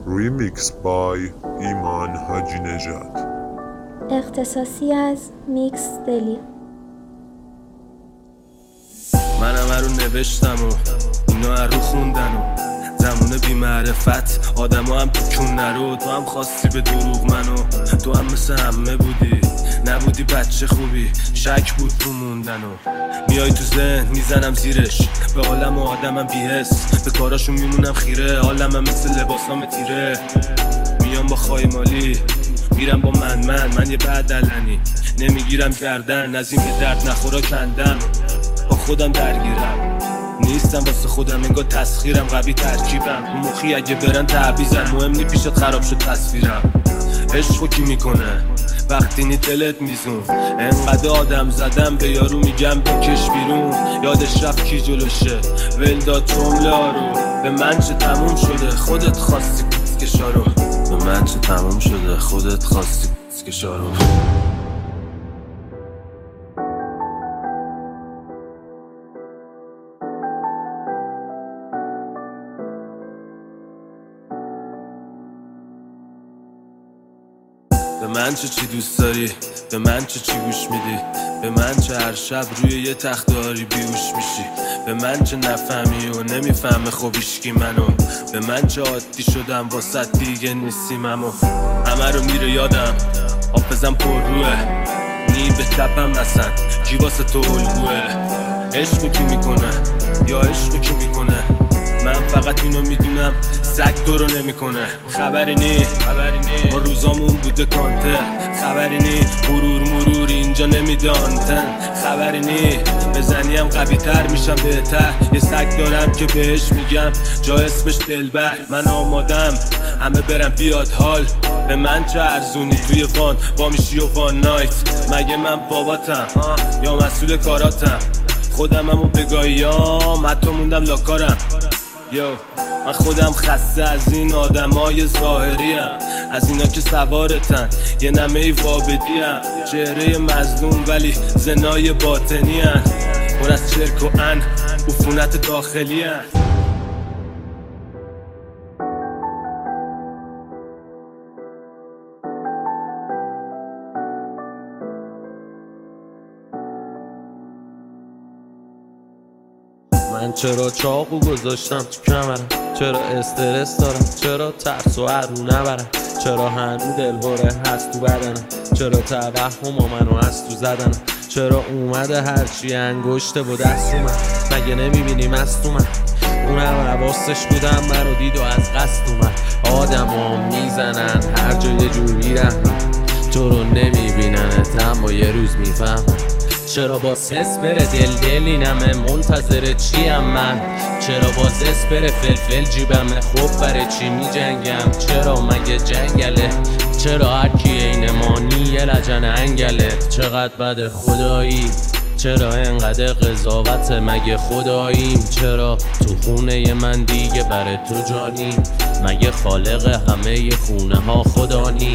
ریمیکس بای ایمان حاجی نژاد. اختصاصی از میکس دلی. منم رو نوشتم و اینا رو خوندن و زمونه بی معرفت آدم ها هم تو کون نرو. تو هم خواستی به دروغ منو، تو هم مثل همه بودی، نبودی بچه خوبی، شک بود تو موندن و میای تو ذهن میزنم زیرش، به عالم و آدمم بی‌حس، به کاراشون میمونم خیره، عالمم مثل لباسام تیره. میام با خایمالی میرم با من یه بعدلنی نمیگیرم گردن، از این که درد نخورا کندم با خودم درگیرم، نیستم واسه خودم انگار تسخیرم، قوی ترکیبم رو مخی اگه برن تعویزن، مهم نی پیشت خراب شد تصویرم. عشقو کی میکنه وقتی نی دلت میزون، انقدر آدم زدم به یارو میگم بکش بیرون، یادش رفت کی جلوشه ول داد جمله ها رو، به من چه تموم شده خودت خواستی کسکشا رو، به من چه تموم شده خودت خواستی کسکشا رو. به من چی دوست داری، به من چی گوش میدی، به من چه هر شب روی یه تختاری بیهوش میشی، به من چه نفهمی و نمیفهمه خب هیشکی منو، به من چه عادی شدم واسه دیگه نیستیم اما همه رو میره یادم، حافظم پر روه نی به تپم اصلا کی واسه تو الگوه. عشقو کی میکنه یا عشقو کی میکنه، من فقط اینو میدونم سگ تو رو نمیکنه. خبری نی ما روزامون بوده کانتر، خبری نی مرور اینجا نمیده آنتن، خبری نی بزنیم قوی تر میشم بهتر، یه سگ دارم که بهش میگم جا اسمش دلبر. من آمادم همه برم بیاد حال، به من چه ارزونی توی وان با میشی و وان نایت، مگه من باباتم یا مسئول کاراتم، خودممو بگاهیام حتی موندم لاکارم. من خودم خسته از این آدمای ظاهریم، از اینا که سوارتن یه نمه وابدیم، چهره مظلوم ولی زنای باطنی هن، پر از چرک و ان عفونت داخلی هن. من چرا چاقو گذاشتم تو کمرم، چرا استرس دارم، چرا ترس و هرو نبرم، چرا هنو دلهوره هست تو بدنم، چرا توهم منو از تو زدنم، چرا اومده هرچی انگشته و دست من، مگه نمیبینی مست اومد، اونم حواسش بودم منو دید و از قصد اومد. آدم ها میزنن هر جا یه جور میرن، تو رو نمیبیننت اما یه روز میفهم، چرا باز حس بره دل اینمه منتظر چیم من، چرا باز حس بره فلفل جیبمه خب برای چی می جنگم، چرا مگه جنگله، چرا هرکی این مانی یه لجن انگله، چقدر بده خدایی، چرا انقدر قضاوت مگه خداییم، چرا تو خونه من دیگه برای تو جانیم، مگه خالق همه خونه ها خدا نی.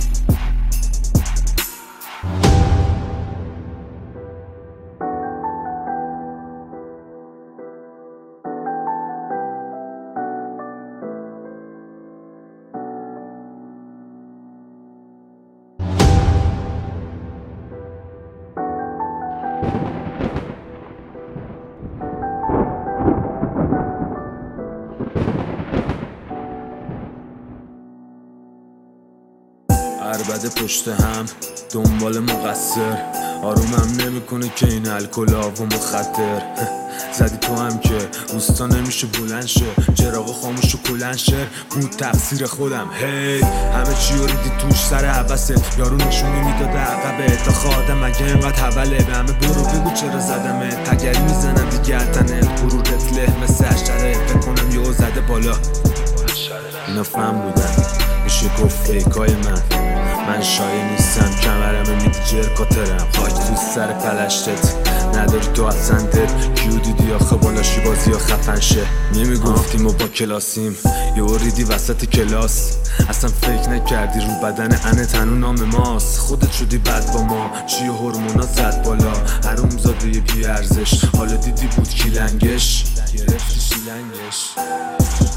عربده پشت هم دنبال مقصر، آرومم نمیکنه که این الکلا و مخدر، زدی تو هم که اوستا نمیشه بلند شه، چراغ خاموش و کلند شه، بود تقصیر خودم. هی همه چی رو ریدی توش سر عبسه، یارو نشونی میداده عقبه تا خادم، مگه اینقدر حوله به همه برو بگو چرا زدمه، تگری میزنم دیگه تنه غرورت له مثل اشتره، فکر کنم یهو زده بالا. اینا فهم بودن میشه گفت فیکای من شایع نیستم، کمرمه میدی جرکاترم، خاک تو سر پلشتت نداری تو اصلا دل، کیو دیدی آخه بالاشی بازی ها خفن شه، نمیگفتیم و با کلاسیم یه ریدی وسط کلاس، اصلا فکر نکردی رو بدن انه تنو نام ماست، خودت شدی بد با ما چی هورمونا زد بالا، حروم زاده بی ارزش، حالا دیدی بود کی لنگش گرفتی شیلنگش.